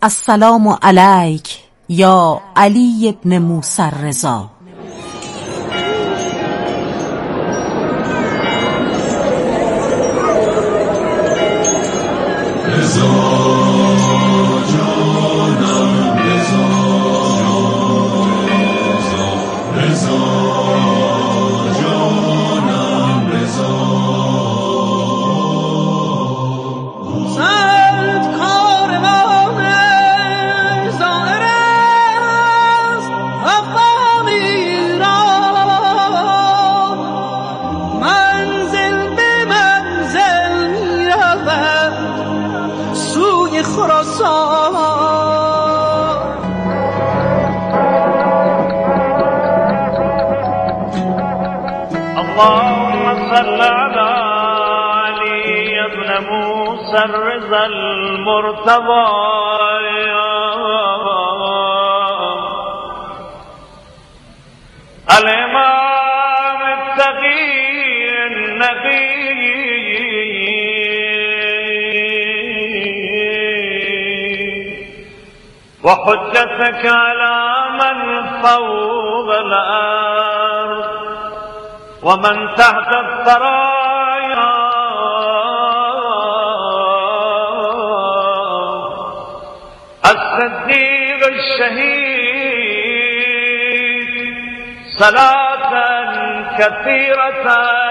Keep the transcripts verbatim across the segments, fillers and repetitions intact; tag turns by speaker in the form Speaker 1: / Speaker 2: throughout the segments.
Speaker 1: السلام علیک یا علی ابن موسی الرضا.
Speaker 2: اللهم صل على علي ابن موسى الرضا المرتضى الإمام التقي النبي وحجتك على من فوق الأرض ومن تحت الثرايا الصديق الشهيد صلاة كثيرة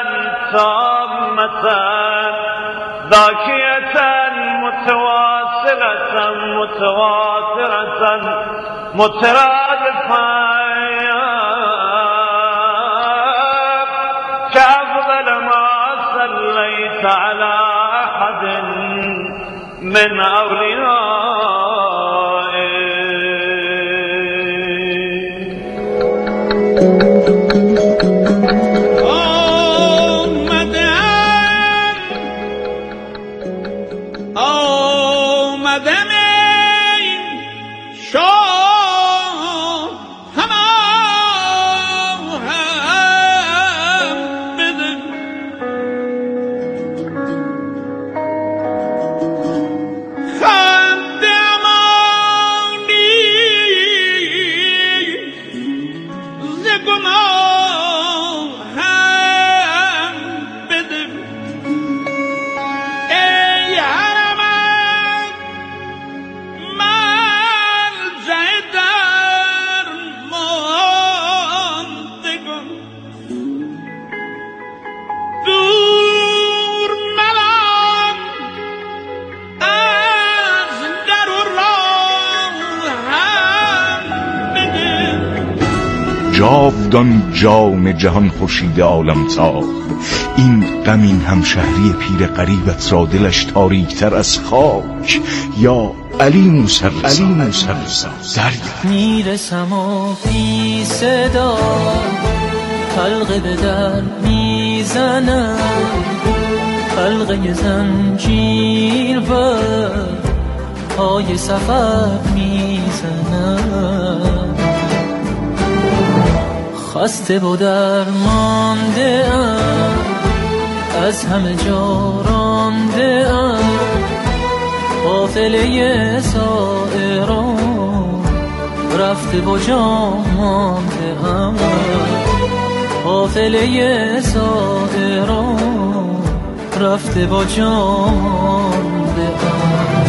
Speaker 2: تامة ذاكية متواصلة متواترة مترادفة كأفضل ما صليت على أحد من
Speaker 3: جاودان جام جهان خورشید عالم تاب، این غمین همشهری پیر غریبت را دلش تاریکتر از خاک. یا علی موسی الرضا دریا
Speaker 4: میرسم و بی صدا حلقه به در میزنم، حلقه زنجیر و پای سفر میزنم. خسته و درمانده ام، از همه جا رانده ام، قافله سائران رفته و جا مانده ام، قافله سائران رفته و جا مانده ام.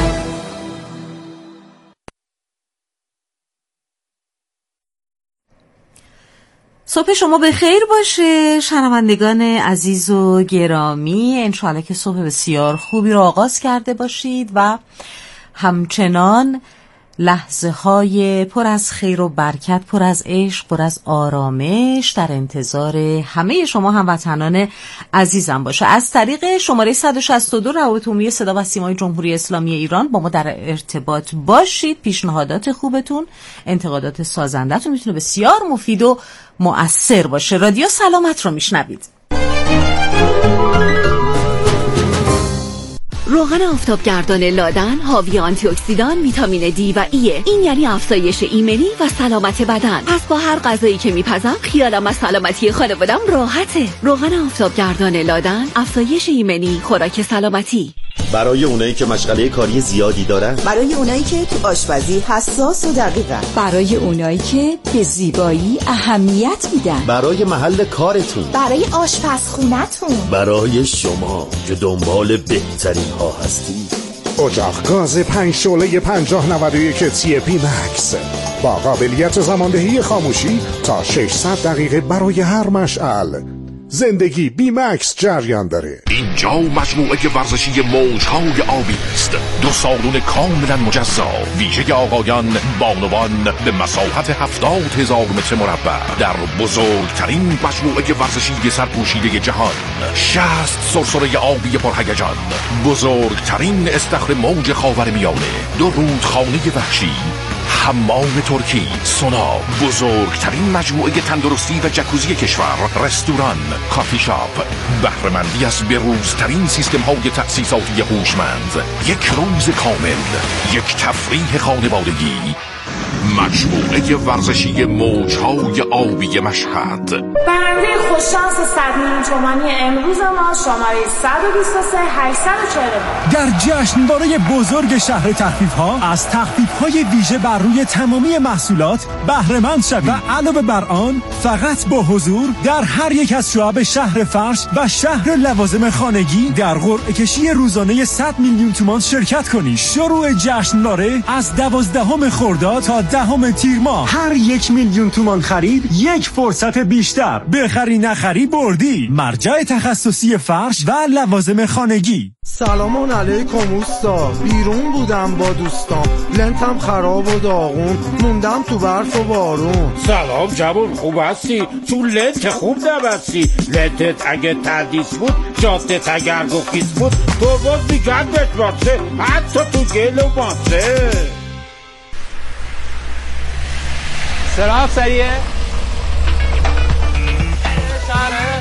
Speaker 1: صبح شما به خیر باشه شنوندگان عزیز و گرامی. انشاءالله که صبح بسیار خوبی رو آغاز کرده باشید و همچنان لحظه های پر از خیر و برکت، پر از عشق، پر از آرامش در انتظار همه شما هموطنان عزیزم باشه. از طریق شماره صد و شصت و دو روابط عمومی صدا و سیمای جمهوری اسلامی ایران با ما در ارتباط باشید. پیشنهادات خوبتون، انتقادات سازندتون میتونه بسیار مفید و مؤثر باشه. رادیو سلامت رو میشنوید.
Speaker 5: روغن آفتابگردان لادن حاوی آنتی اکسیدان، ویتامین دی و ایه. این یعنی افزایش ایمنی و سلامت بدن. پس با هر غذایی که میپزم خیالم از سلامتی خانوادم راحته. روغن آفتابگردان لادن، افزایش ایمنی، خوراک سلامتی.
Speaker 6: برای اونایی که مشغله کاری زیادی دارن،
Speaker 7: برای اونایی که تو آشپزی حساس و دقیقن،
Speaker 8: برای اونایی که به زیبایی اهمیت میدن،
Speaker 6: برای محل کارتون،
Speaker 9: برای آشپزخونتون،
Speaker 6: برای شما که دنبال بهترین ها هستی.
Speaker 10: اجاق گاز پنج شعله پنجاه نود و یک تی پی مکس با قابلیت زماندهی خاموشی تا ششصد دقیقه برای هر مشعل. زندگی بی مکس جریان داره.
Speaker 11: اینجا مجموعه ورزشی موجهای آبی است، دو سالن کاملا مجزا، ویژه آقایان بانوان به مساحت هفتاد هزار متر مربع در بزرگترین مجموعه ورزشی سرپوشیده جهان. شصت سرسره آبی پرهیجان، بزرگترین استخر موج خاورمیانه، دو رودخانه وحشی، حمام ترکی، سونا، بزرگترین مجموعه تندرستی و جکوزی کشور، رستوران، کافی شاپ، بهره‌مندی از بروزترین سیستم های تأسیساتی هوشمند، یک روز کامل، یک تفریح خانوادگی. مجموعه ورزشی موجهای آبی مشهد.
Speaker 12: برنده خوششانس صد میلیون تومانی امروز ما شماره صد و بیست و سه هشتصد و چهل و نه
Speaker 13: در جشنواره بزرگ شهر تخفیف‌ها از تخفیف‌های ویژه بر روی تمامی محصولات بهره‌مند شوید و علاوه بر آن فقط با حضور در هر یک از شعب شهر فرش و شهر لوازم خانگی در قرعه کشی روزانه صد میلیون تومان شرکت کنید. شروع جشنواره از دوازدهم خرداد تا دهم تیر ماه. هر یک میلیون تومان خرید یک فرصت بیشتر. بخری نخری بردی. مرجع تخصصی فرش و لوازم خانگی.
Speaker 14: سلام علیکم اوستا، بیرون بودم با دوستام، لنتم خراب و داغون، موندم تو برف و بارون.
Speaker 15: سلام جوون، خوب هستی؟ تو لنت خوب نبستی. لنتت اگه تردیس بود، جادت اگر گفیس بود، تو باز میگن بتواسه، حتی تو گل و ماسه.
Speaker 16: سراغ سریعه شهره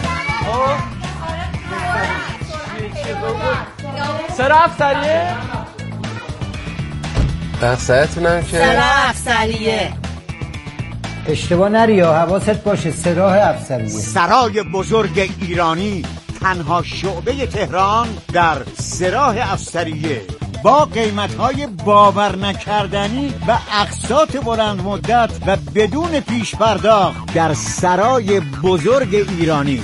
Speaker 16: سراغ سریعه
Speaker 17: بخصایتونم که
Speaker 18: سراغ سریعه
Speaker 19: اشتباه نری یا حواست باشه. سراح افسریه،
Speaker 20: سرای بزرگ ایرانی، تنها شعبه تهران در سراح افسریه با قیمت‌های باور نکردنی و اقساط بلند مدت و بدون پیش پرداخت در سرای بزرگ ایرانی.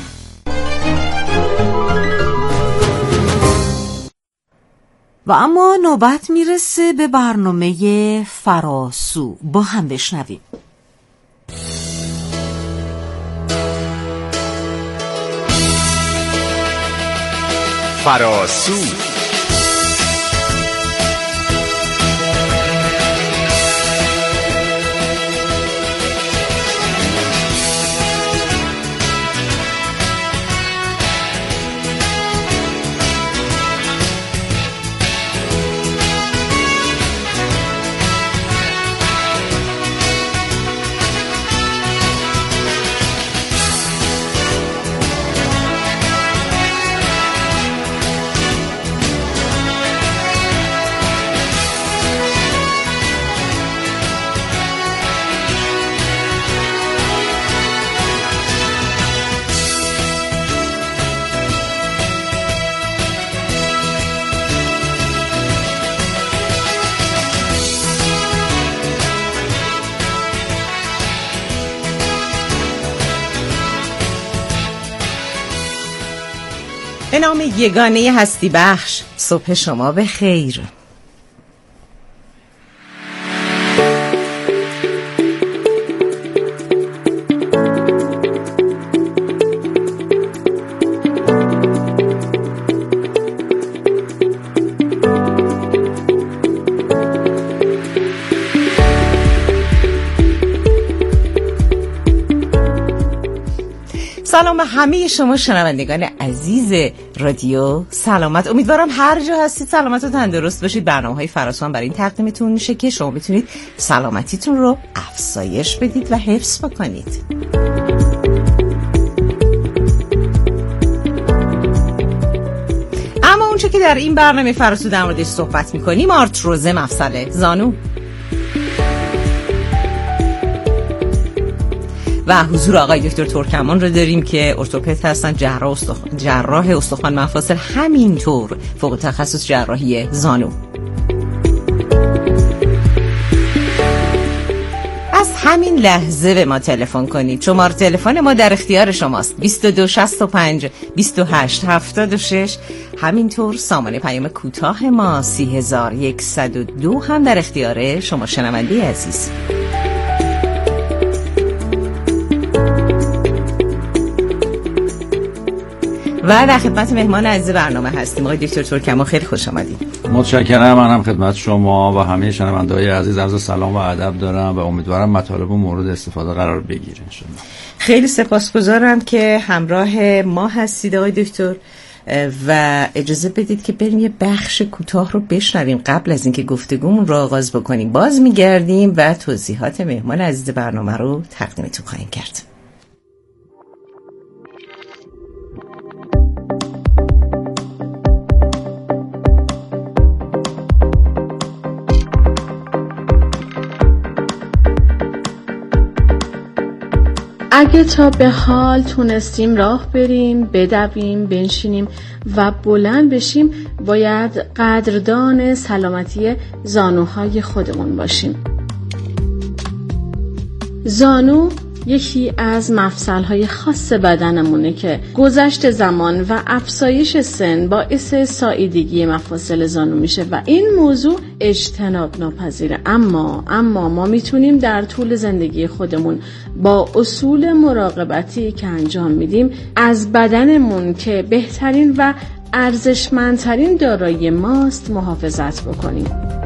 Speaker 1: و اما نوبت میرسه به برنامه فراسو. با هم بشنویم.
Speaker 11: فراسو
Speaker 21: به نام یگانه هستی بخش، صبح شما به خیر. سلام به همه شما شنوندگان عزیز رادیو سلامت. امیدوارم هر جا هستید سلامت و تندرست باشید. برنامه‌های فراسو برای این تقدیمتون میشه که شما بتونید سلامتیتون رو افزایش بدید و حفظ بکنید. اما اونچه که در این برنامه فراسو در موردش صحبت میکنیم آرتروز مفصل زانو و حضور آقای دکتر ترکمان رو داریم که ارتوپد هستن، جراح استخوان جراح استخوان مفاصل، همینطور فوق تخصص جراحی زانو. از همین لحظه به ما تلفن کنید. شماره تلفن ما در اختیار شماست، بیست و دو شصت و پنج بیست و هشت هفتاد و شش. همینطور سامانه پیام کوتاه ما سی هزار و صد و دو هم در اختیار شما شنونده عزیز. و در خدمت مهمان عزیز برنامه هستیم آقای دکتر ترکمان. خیلی خوش آمدید.
Speaker 17: متشکرم. من هم خدمت شما و همه شنونده‌های عزیز عرض سلام و ادب دارم و امیدوارم مطالب مورد استفاده قرار بگیره ان شاء الله.
Speaker 21: خیلی سپاسگزارم که همراه ما هستید آقای دکتر و اجازه بدید که بریم یه بخش کوتاه رو بشنویم قبل از اینکه گفتگومون رو آغاز بکنیم. باز میگردیم و توضیحات مهمان عزیز برنامه رو تقدیمتون خواهیم کرد.
Speaker 12: اگه تا به حال تونستیم راه بریم، بدویم، بنشینیم و بلند بشیم، باید قدردان سلامتی زانوهای خودمون باشیم. زانو یکی از مفصل‌های خاص بدنمونه که گذشت زمان و افزایش سن باعث ساییدگی مفاصل زانو میشه و این موضوع اجتناب ناپذیره. اما اما ما میتونیم در طول زندگی خودمون با اصول مراقبتی که انجام میدیم از بدنمون که بهترین و ارزشمندترین دارایی ماست محافظت بکنیم.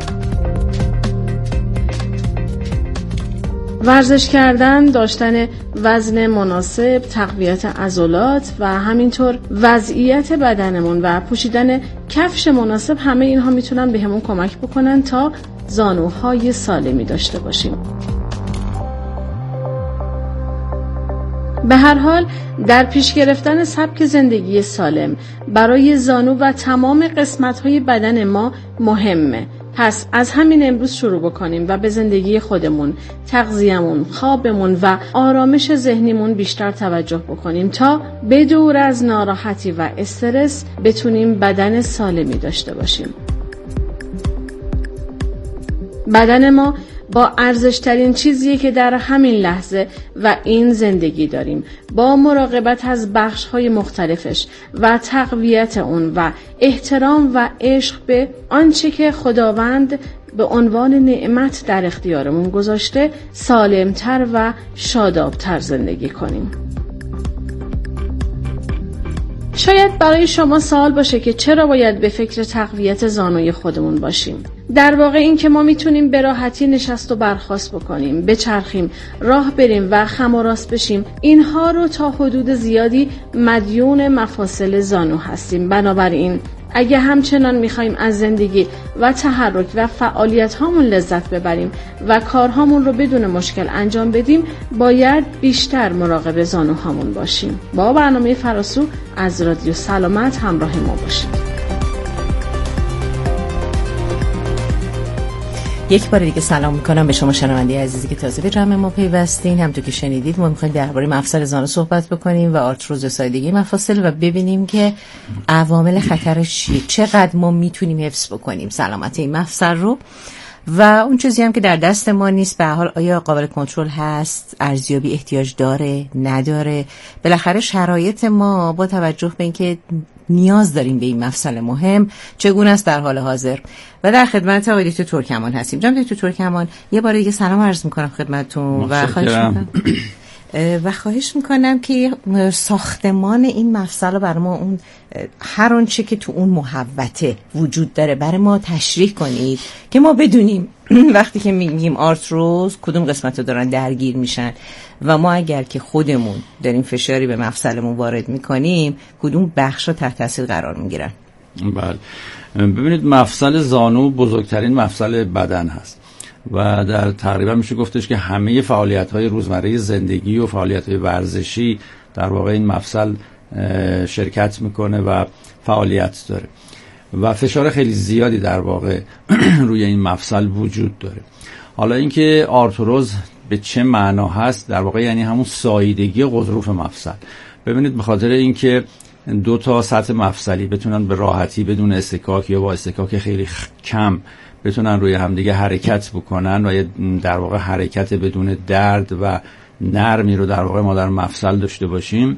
Speaker 12: ورزش کردن، داشتن وزن مناسب، تقویت عضلات و همینطور وضعیت بدنمون و پوشیدن کفش مناسب، همه اینها میتونن بهمون کمک بکنن تا زانوهای سالمی داشته باشیم. به هر حال در پیش گرفتن سبک زندگی سالم برای زانو و تمام قسمت‌های بدن ما مهمه. پس از همین امروز شروع بکنیم و به زندگی خودمون، تغذیه‌مون، خوابمون و آرامش ذهنیمون بیشتر توجه بکنیم تا به دور از ناراحتی و استرس بتونیم بدن سالمی داشته باشیم. بدن ما با ارزشترین چیزیه که در همین لحظه و این زندگی داریم. با مراقبت از بخش‌های مختلفش و تقویت اون و احترام و عشق به آنچه که خداوند به عنوان نعمت در اختیارمون گذاشته، سالمتر و شادابتر زندگی کنیم. شاید برای شما سوال باشه که چرا باید به فکر تقویت زانوی خودمون باشیم. در واقع این که ما میتونیم به راحتی نشست و برخاست بکنیم، بچرخیم، راه بریم و خم و راست بشیم، اینها رو تا حدود زیادی مدیون مفاصل زانو هستیم. بنابراین اگه همچنان میخوایم از زندگی و تحرک و فعالیت هامون لذت ببریم و کارهامون رو بدون مشکل انجام بدیم، باید بیشتر مراقب زانو هامون باشیم. با برنامه فراسو از رادیو سلامت همراه ما باشید.
Speaker 21: یک بار دیگه سلام میکنم به شما شنونده عزیزی که تازه به جمع ما پیوستین. همونطور که شنیدید ما میخوایم درباره مفصل زانو صحبت بکنیم و آرتروز ساییدگی مفاصل و ببینیم که عوامل خطرش چیه، چقدر ما میتونیم حفظ بکنیم سلامت این مفصل رو و اون چیزی هم که در دست ما نیست به حال آیا قابل کنترل هست، ارزیابی احتیاج داره، نداره. بالاخره شرایط ما با توجه به اینکه نیاز داریم به این مفصل مهم چگونه است در حال حاضر. و در خدمت آقای دکتر ترکمان هستیم. جناب دکتر ترکمان یه بار دیگه سلام عرض میکنم خدمتتون و خواهش میکنم و خواهش میکنم که ساختمان این مفصل رو برای ما اون هر آنچه که تو اون محوطه وجود داره برای ما تشریح کنید که ما بدونیم وقتی که میگیم آرتروز کدوم قسمت رو دارن درگیر میشن و ما اگر که خودمون داریم فشاری به مفصلمون وارد میکنیم کدوم بخش رو تحت تاثیر قرار میگیرن.
Speaker 17: بله ببینید مفصل زانو بزرگترین مفصل بدن هست و در تقریبا میشه گفتش که همه فعالیت‌های روزمره زندگی و فعالیت‌های ورزشی در واقع این مفصل شرکت میکنه و فعالیت داره و فشار خیلی زیادی در واقع روی این مفصل وجود داره. حالا اینکه آرتروز به چه معنا هست، در واقع یعنی همون ساییدگی غضروف مفصل. ببینید به خاطر اینکه دو تا سطح مفصلی بتونن به راحتی بدون استکاک یا با استکاک خیلی کم بتونن روی همدیگه حرکت بکنن و در واقع حرکت بدون درد و نرمی رو در واقع ما در مفصل داشته باشیم،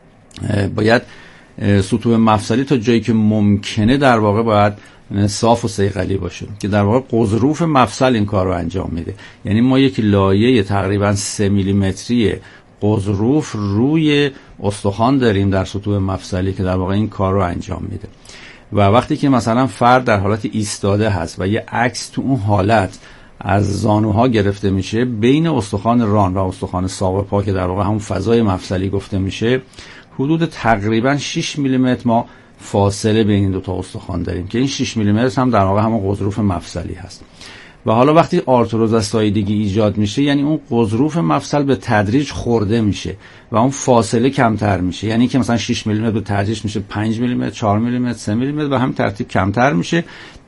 Speaker 17: باید سطوح مفصلی تا جایی که ممکنه در واقع باید صاف و صیقلی باشه که در واقع غضروف مفصل این کار رو انجام میده. یعنی ما یک لایه تقریبا سه میلیمتری غضروف روی استخوان داریم در سطوح مفصلی که در واقع این کار رو انجام میده. و وقتی که مثلا فرد در حالت ایستاده هست و یه عکس تو اون حالت از زانوها گرفته میشه، بین استخوان ران و استخوان ساق پا که در واقع همون فضای مفصلی گفته میشه، حدود تقریبا شش میلیمتر ما فاصله بین این دو تا استخوان داریم که این شش میلیمتر هم در واقع همون غضروف مفصلی هست. و حالا وقتی آرتروز از ساییدگی ایجاد میشه، یعنی اون غضروف مفصل به تدریج خورده میشه و اون فاصله کمتر میشه. یعنی که مثلا شش میلیمتر به تدریج میشه پنج میلیمتر، چهار میلیمتر، سه میلیمتر و همین ترتیب کمتر میشه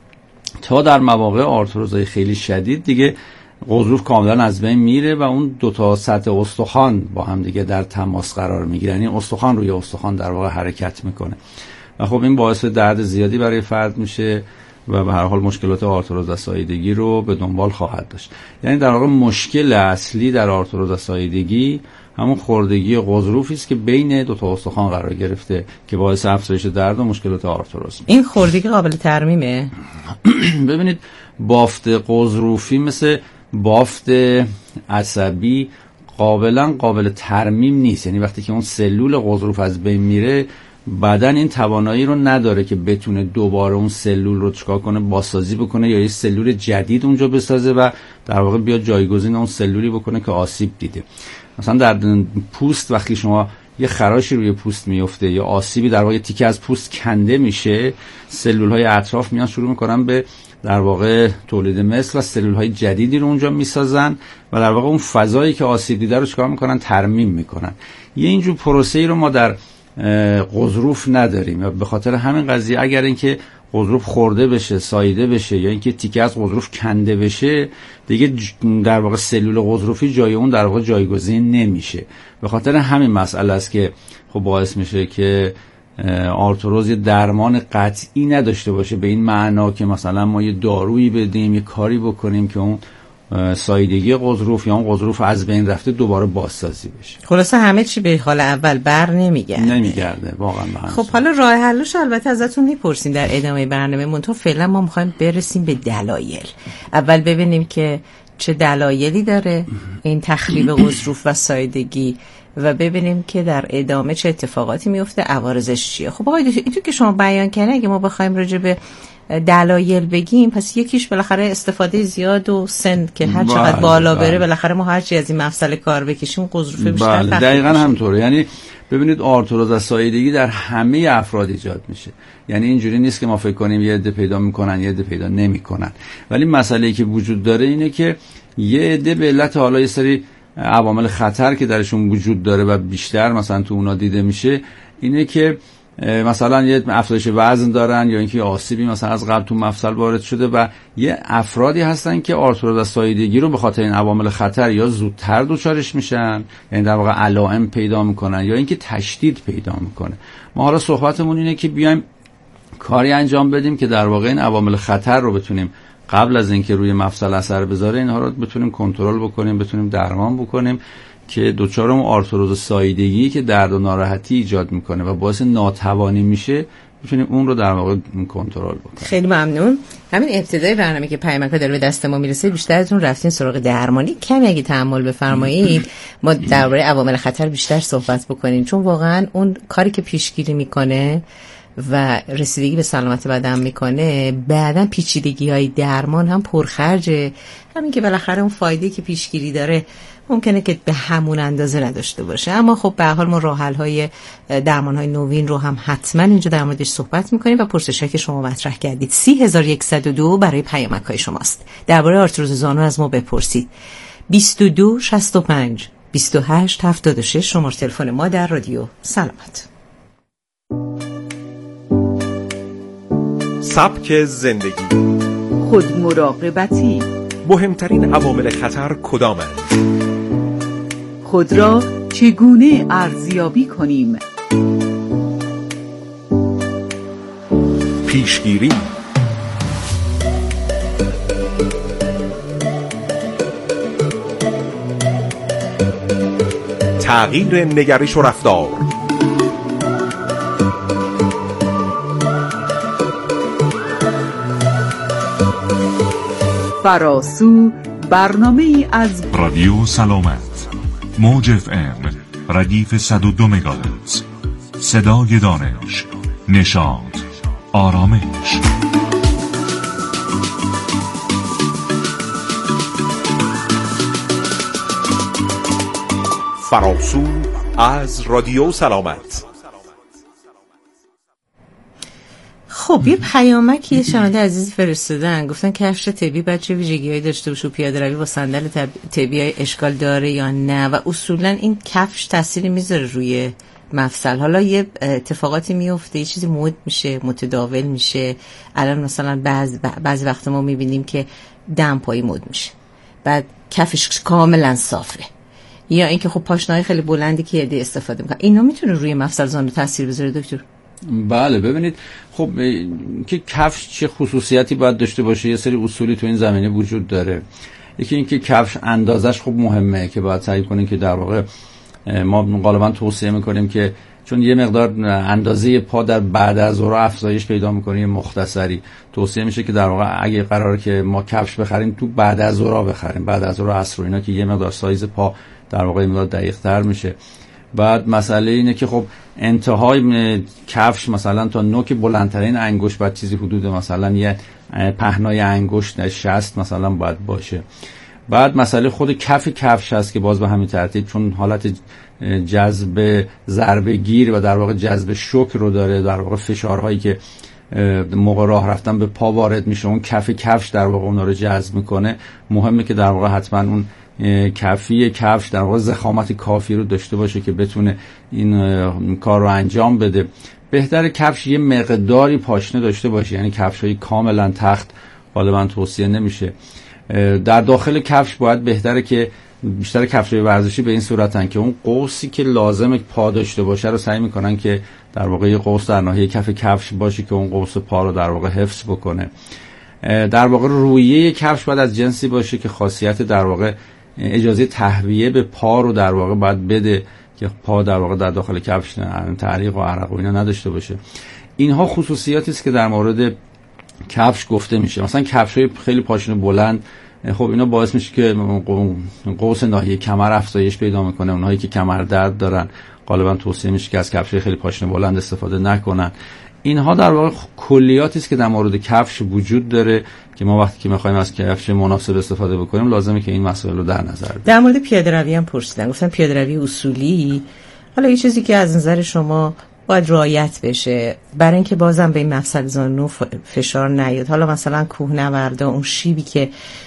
Speaker 17: تا در مواقع آرتروزهای خیلی شدید دیگه غضروف کاملا از بین میره و اون دو تا سطح استخوان با هم دیگه در تماس قرار میگیرن. یعنی استخوان روی استخوان در واقع حرکت میکنه و خب این باعث درد زیادی برای فرد میشه و به هر حال مشکلات آرتروز از ساییدگی رو به دنبال خواهد داشت. یعنی در واقع مشکل اصلی در آرتروز از ساییدگی همون خوردگی غضروفی است که بین دو تا استخوان قرار گرفته که باعث افزایش درد و مشکلات آرتروز میشه.
Speaker 21: این خوردگی قابل ترمیمه؟
Speaker 17: ببینید بافت غضروفی مثل بافت عصبی قابلا قابل ترمیم نیست. یعنی وقتی که اون سلول غضروف از بین میره، بدن این توانایی رو نداره که بتونه دوباره اون سلول رو چکار کنه، بازسازی بکنه یا یه سلول جدید اونجا بسازه و در واقع بیا جایگزین اون سلولی بکنه که آسیب دیده. مثلا در پوست وقتی شما یه خراشی روی پوست میفته یا آسیبی در واقع تیکه از پوست کنده میشه، سلول‌های اطراف میان شروع میکنن به در واقع تولید مثل و سلول‌های جدیدی رو اونجا میسازن و در واقع اون فضایی که آسیب دیده رو چکار میکنن، ترمیم میکنن. یه اینجور پروسه‌ای رو ما در غضروف نداریم و به خاطر همین قضیه اگر اینکه غضروف خورده بشه، ساییده بشه یا اینکه تیکه از غضروف کنده بشه، دیگه در واقع سلول غضروفی جای اون در واقع جایگزین نمیشه. به خاطر همین مسئله است که خب باعث میشه که آرتروز درمان قطعی نداشته باشه به این معنا که مثلا ما یه دارویی بدیم، یه کاری بکنیم که اون ساییدگی غضروف یا اون غضروف از بین رفته دوباره بازسازی بشه.
Speaker 21: خلاصه همه چی به حال اول بر نمیگرده.
Speaker 17: نمیگرده واقعا.
Speaker 21: خب حالا راه حلش البته ازتون میپرسیم در ادامه برنامه، منتها فعلا ما میخوایم برسیم به دلایل. اول ببینیم که چه دلایلی داره این تخریب غضروف و ساییدگی و ببینیم که در ادامه چه اتفاقاتی میفته، عوارضش چیه. خب آقای دکتر، اینطور که شما بیان کردین اگه ما بخوایم راجع به دلایل بگیم، پس یکیش بالاخره استفاده زیاد و سن که هر چقدر بالا بره بالاخره ما هرچی از این مفصل کار بکشیم غضروف بیشتر.
Speaker 17: بله دقیقاً همطوره. یعنی ببینید آرتروز از ساییدگی در همه افراد ایجاد میشه. یعنی اینجوری نیست که ما فکر کنیم یه عده پیدا میکنن یه عده پیدا نمیکنن، ولی مسئله‌ای که وجود داره اینه که یه عده به علت حالا یه سری عوامل خطر که درشون وجود داره و بیشتر مثلا تو اونا دیده میشه اینه که مثلا یه افزایش وزن دارن یا اینکه آسیبی مثلا از قبل تو مفصل وارد شده و یه افرادی هستن که آرتروز از ساییدگی رو به خاطر این عوامل خطر یا زودتر دچارش میشن، یعنی در واقع علائم پیدا میکنن یا اینکه تشدید پیدا میکنه. ما حالا صحبتمون اینه که بیایم کاری انجام بدیم که در واقع این عوامل خطر رو بتونیم قبل از اینکه روی مفصل اثر بذاره اینها رو بتونیم کنترل بکنیم، بتونیم درمان بکنیم که دوچار اون آرتروز ساییدگی که درد و ناراحتی ایجاد میکنه و باعث ناتوانی میشه بتونیم اون رو در واقع کنترل بکنیم.
Speaker 21: خیلی ممنون. همین ابتدای برنامه که پیامک داره به دست ما میرسه بیشتر از اون رفتین سراغ درمانی. کمی اگه تأمل بفرمایید ما درباره عوامل خطر بیشتر صحبت بکنیم، چون واقعا اون کاری که پیشگیری میکنه و رسیدگی به سلامت بدن میکنه، بعدن پیچیدگی های درمان هم پرخرجه. همین که بالاخره اون فایده که پیشگیری داره ممکنه که به همون اندازه نداشته باشه، اما خب به هر حال ما راه حل های درمان های نوین رو هم حتما اینجا در موردش صحبت میکنیم و پرسشی که شما مطرح کردید سی هزار و صد و دو برای پیامک های شماست. درباره آرتروز زانو از ما بپرسید. بیست و دو شصت و پنج بیست و هشت هفتاد و شش شماره تلفن ما در رادیو سلامت.
Speaker 18: سبک زندگی،
Speaker 8: خودمراقبتی،
Speaker 18: مهمترین عوامل خطر کدامند؟ خود را چگونه ارزیابی کنیم؟
Speaker 11: پیشگیری، تغییر نگرش و رفتار،
Speaker 18: فراسو، برنامه ای از
Speaker 22: رادیو سلامت، موج اف ام، ردیف صد و دو مگاهرتز، صدای دانش، نشاط، آرامش.
Speaker 11: فراسو از رادیو سلامت.
Speaker 21: خب یه پیامکی شنونده عزیز فرستادن، گفتن کفش طبی بچه ویژگی‌هایی داشته باشه و پیاده روی با صندل طبی اشکال داره یا نه، و اصولا این کفش تأثیری میذاره روی مفصل. حالا یه اتفاقاتی میفته، یه چیزی مد میشه، متداول میشه. الان مثلا بعض بعضی وقت ما میبینیم که دمپایی مد میشه، بعد کفش کاملا صافه، یا اینکه خب پاشنه‌های خیلی بلندی که ایده استفاده میکنن. اینا میتونه روی مفصل زانو تاثیر بذاره دکتر؟
Speaker 17: بله، ببینید خب که کفش چه خصوصیتی باید داشته باشه، یه سری اصولی تو این زمینه وجود داره. یکی اینکه کفش اندازش خب مهمه که باید سعی کنیم که در واقع ما غالبا توصیه میکنیم که چون یه مقدار اندازه پا در بعد از ظهر افزایش پیدا میکنه، مختصری توصیه میشه که در واقع اگه قراره که ما کفش بخریم تو بعد از ظهر بخریم، بعد از ظهر عصر اینا، که یه مقدار سایز پا در واقع مقدار دقیق تر میشه. بعد مسئله اینه که خب انتهای کفش مثلا تا نوک بلندترین انگشت بعد چیزی حدود مثلا یه پهنای انگشت شصت مثلا باید باشه. بعد مسئله خود کف کفش هست که باز به همین ترتیب، چون حالت جذب ضربه گیر و در واقع جذب شوک رو داره، در واقع فشارهایی که موقع راه رفتن به پا وارد میشه اون کف کفش در واقع اونا رو جذب میکنه. مهمه که در واقع حتما اون کفی کفش در واقع ضخامت کافی رو داشته باشه که بتونه این کار رو انجام بده. بهتره کفش یه مقداری پاشنه داشته باشه، یعنی کفشای کاملا تخت غالبا توصیه نمیشه. در داخل کفش باید بهتره که بیشتر کفشای ورزشی به این صورتن که اون قوسی که لازم پا داشته باشه رو سعی میکنن که در واقع یه قوس در ناحیه کف کفش باشه که اون قوس پا رو در واقع حفظ بکنه. در واقع رویه کفش باید از جنسی باشه که خاصیت در واقع اجازه تهویه به پا رو در واقع باید بده که پا در واقع در داخل کفش تعلیق و عرق و اینا نداشته باشه. اینها خصوصیاتی است که در مورد کفش گفته میشه. مثلا کفشای خیلی پاشنه بلند، خب اینا باعث میشه که قوس ناحیه کمر افزایش پیدا میکنه. اونهایی که کمر درد دارن غالبا توصیه میشه که از کفشای خیلی پاشنه بلند استفاده نکنن. اینها در واقع کلیاتی است که در مورد کفش وجود داره که ما وقتی که میخوایم از کفش مناسب استفاده بکنیم لازمه که این مسائل رو در نظر بگیریم.
Speaker 21: در مورد پیاده روی هم پرسیدن، گفتن پیاده روی اصولی، حالا یه چیزی که از نظر شما باید رعایت بشه برای اینکه بازم به این مفصل زانو فشار نیاد، حالا مثلا کوهنوردا اون شیبی که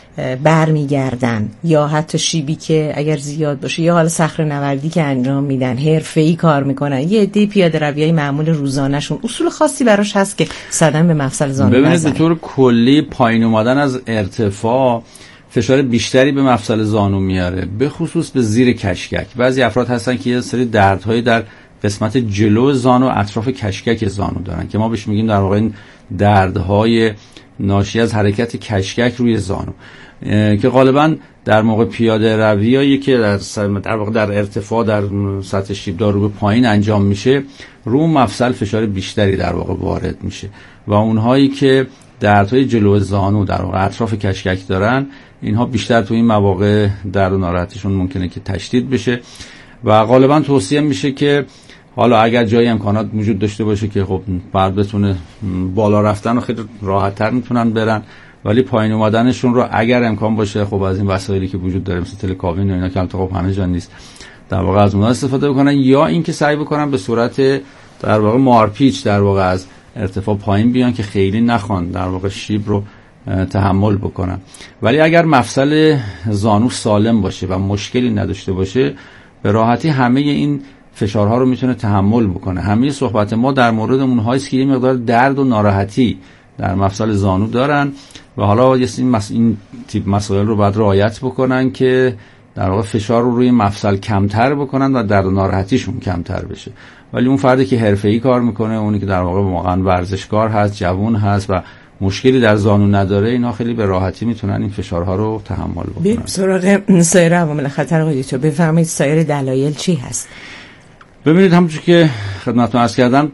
Speaker 21: برمیگردن یا حتی شیبی که اگر زیاد باشه، یا حالا صخره نوردی که انجام میدن، حرفه‌ای کار میکنن، یه عده پیاده رویای معمول روزانه‌شون اصول خاصی براش هست که صدمه به مفصل زانو نزنه؟
Speaker 17: ببینید به طور کلی پایین اومدن از ارتفاع فشار بیشتری به مفصل زانو میاره، به خصوص به زیر کشکک. بعضی افراد هستن که یه سری دردهایی در قسمت جلو زانو اطراف کشکک زانو دارن که ما بهش میگیم در واقع این دردهای ناشی از حرکت کشکک روی زانو که غالبا در موقع پیاده رویایی که در در واقع در ارتفاع در سطح شیبدار رو به پایین انجام میشه، رو مفصل فشار بیشتری در واقع وارد میشه و اونهایی که دردهای جلو زانو در واقع اطراف کشکک دارن، اینها بیشتر تو این مواقع درد و ناراحتیشون ممکنه که تشدید بشه و غالبا توصیه میشه که حالا اگر جای امکانات وجود داشته باشه که خب فرد بتونه بالا رفتن و خیلی راحت تر میتونن برن، ولی پایین اومدنشون رو اگر امکان باشه خب از این وسایلی که وجود داره مثل تلکابین و اینا که البته خب همه جا نیست، در واقع از اونها استفاده بکنن، یا اینکه سعی بکنن به صورت در واقع مارپیچ در واقع از ارتفاع پایین بیان که خیلی نخوان در واقع شیب رو تحمل بکنن. ولی اگر مفصل زانو سالم باشه و مشکلی نداشته باشه، به راحتی همه این فشارها رو میتونه تحمل بکنه. همه صحبت ما در مورد اونهایی است که یه مقدار درد و ناراحتی در مفصل زانو دارن و حالا این, مس... این تیپ مسائل رو باید رعایت بکنن که در واقع فشار رو روی مفصل کمتر بکنن و درد و ناراحتیشون کمتر بشه. ولی اون فردی که حرفه‌ای کار میکنه، اونی که در واقع واقعا ورزشکار هست، جوان هست و مشکلی در زانو نداره، اینا خیلی به راحتی میتونن این فشارها رو تحمل بکنن.
Speaker 21: بریم سراغ سایر عوامل خطر. آقای دکتر بفرمایید سایر دلایل چی هست؟
Speaker 17: ببینید همونجوری که خدمتتون عرض کردم،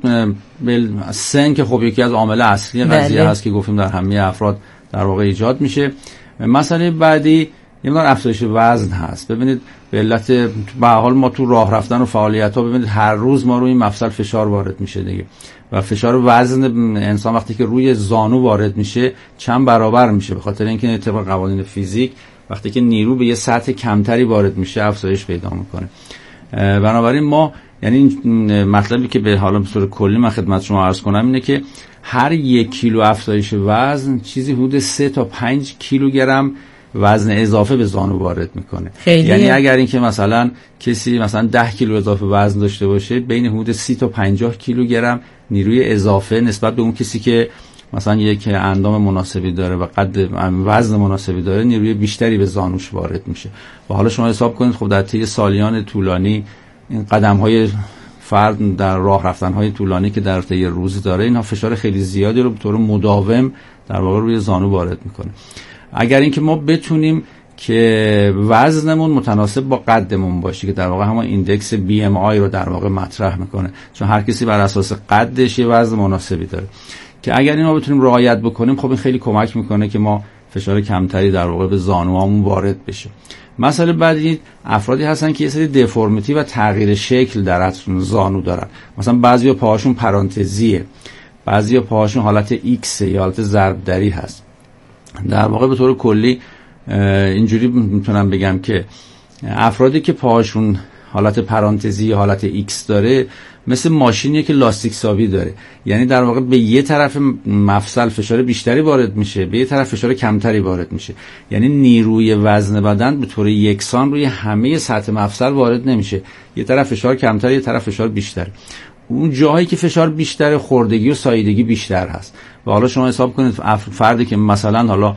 Speaker 17: سن که خب یکی از عامل اصلی قضیه هست که گفتیم در همه افراد در واقع ایجاد میشه. مسئله بعدی یه مقدار افزایش وزن هست. ببینید به علت به هر حال ما تو راه رفتن و فعالیت‌ها ببینید هر روز ما روی این مفصل فشار وارد میشه دیگه، و فشار وزن انسان وقتی که روی زانو وارد میشه چند برابر میشه، به خاطر اینکه طبق قوانین فیزیک وقتی که نیرو به یه سطح کمتری وارد میشه افزایش پیدا میکنه. بنابراین ما یعنی این مطلبی که به حالا به صورت کلی من خدمت شما عرض کنم اینه که هر یک کیلو افزایش وزن چیزی حدود سه تا پنج کیلوگرم وزن اضافه به زانو وارد میکنه. یعنی اگر اینکه مثلا کسی مثلا ده کیلو اضافه وزن داشته باشه، بین حدود سی تا پنجاه کیلوگرم نیروی اضافه نسبت به اون کسی که مثلا یک اندام مناسبی داره و قد وزن مناسبی داره، نیروی بیشتری به زانوش وارد میشه. و حالا شما حساب کنید خب در طی سالیان طولانی این قدم‌های فرد در راه رفتن‌های طولانی که در طی روز داره، اینها فشار خیلی زیادی رو به طور مداوم در واقع روی زانو وارد میکنه. اگر اینکه ما بتونیم که وزنمون متناسب با قدمون باشه، که در واقع همون ایندکس بی ام آی رو در واقع مطرح میکنه، چون هر کسی بر اساس قدش یه وزن مناسبی داره، که اگر اینو بتونیم رعایت بکنیم خب این خیلی کمک میکنه که ما فشار کمتری در واقع به زانوامون وارد بشه. مسئله بعدی افرادی هستن که یه سری دفرمیتی و تغییر شکل در زانو دارن. مثلا بعضیا پاهاشون پرانتزیه، بعضیا پاهاشون حالت ایکس یا حالت ضربدری هست. در واقع به طور کلی اینجوری میتونم بگم که افرادی که پاهاشون حالت پرانتزی یا حالت ایکس داره مثل ماشینیه که لاستیک سابی داره، یعنی در واقع به یه طرف مفصل فشار بیشتری وارد میشه، به یه طرف فشار کمتری وارد میشه، یعنی نیروی وزن بدن به طور یکسان روی همه سطح مفصل وارد نمیشه، یه طرف فشار کمتر، یه طرف فشار بیشتر. اون جاهایی که فشار بیشتر خوردگی و ساییدگی بیشتر هست. و حالا شما حساب کنید فردی که مثلا حالا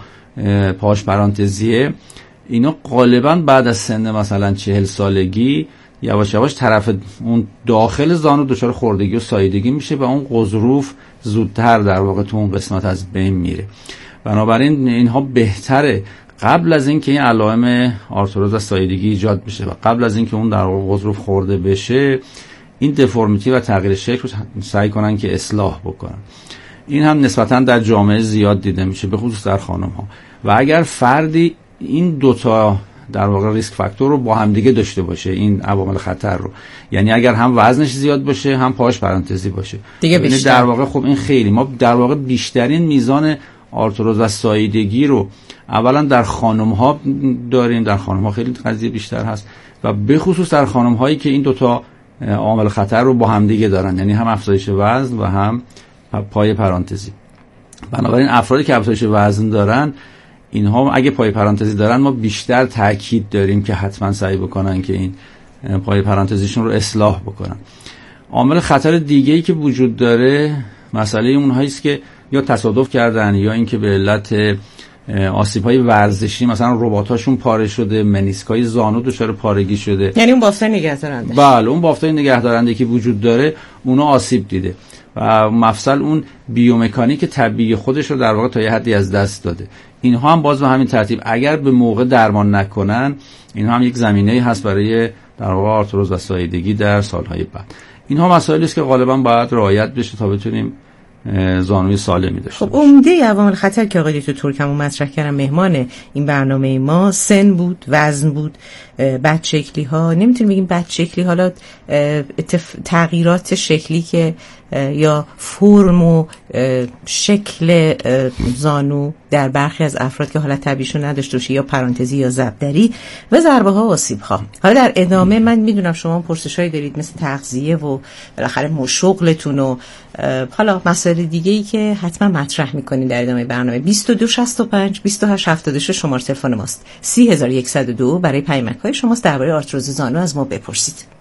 Speaker 17: پاش پرانتزیه، اینا غالبا بعد از سن مثلا چهل سالگی یواش یواش طرف اون داخل زانو دچار خوردگی و ساییدگی میشه و اون غضروف زودتر در واقع تو اون قسمت از بین میره. بنابراین اینها بهتره قبل از اینکه این علائم آرتروز و ساییدگی ایجاد بشه و قبل از اینکه اون در واقع غضروف خورده بشه، این دفرمیتی و تغییر شکل رو سعی کنن که اصلاح بکنن. این هم نسبتاً در جامعه زیاد دیده میشه، به خصوص در خانم ها. و اگر فردی این دوتا در واقع ریسک فاکتور رو با هم دیگه داشته باشه، این عوامل خطر رو، یعنی اگر هم وزنش زیاد باشه هم پاش پرانتزی باشه
Speaker 21: دیگه بیشتر،
Speaker 17: در واقع خب این خیلی ما در واقع بیشترین میزان آرتروز و ساییدگی رو اولا در خانم ها داریم، در خانم ها خیلی قضیه بیشتر هست و به خصوص در خانم هایی که این دوتا عامل خطر رو با هم دیگه دارن، یعنی هم افزایش وزن و هم پای پرانتزی. بنابراین افرادی که افزایش وزن دارن، اینها اگه پای پرانتزی دارن ما بیشتر تاکید داریم که حتما سعی بکنن که این پای پرانتزیشون رو اصلاح بکنن. عامل خطر دیگه‌ای که وجود داره مسئله اونهایی است که یا تصادف کردن یا اینکه به علت آسیب‌های ورزشی مثلا رباطاشون پاره شده، منیسکای زانو دچار پارگی شده،
Speaker 21: یعنی اون بافتای نگهدارنده.
Speaker 17: بله اون بافتای نگهدارنده که وجود داره اونا آسیب دیده و مفصل اون بیومکانیک طبیعی خودش رو در واقع تا یه حدی از دست داده. اینها هم باز به همین ترتیب اگر به موقع درمان نکنن، اینها هم یک زمینه‌ای هست برای در واقع آرتروز و ساییدگی در سالهای بعد. اینها مسائلی است که غالبا باید رعایت بشه تا بتونیم زانوی سالمی داشته.
Speaker 21: خب عمده عوامل خطر که آقای دکتر ترکمون مطرح کردن مهمان این برنامه ما سن بود، وزن بود، بدشکلی ها، نمیتونیم بگیم بدشکلی، حالا تغییرات شکلی که یا فرم و شکل زانو در برخی از افراد که حالت طبیعیشون نداشته باشه یا پرانتزی یا ضربدری و ضربه ها و آسیب ها. حالا در ادامه من میدونم شما پرسشایی دارید مثل تغذیه و بالاخره مشغلتون و حالا مسائل دیگه‌ای که حتما مطرح میکنین در ادامه برنامه. بیست و دو شصت و پنج بیست و هشت هفتاد و شش شماره تلفن ماست. سی هزار و صد و دو برای پیامک‌های شماست. درباره آرتروز زانو از ما بپرسید.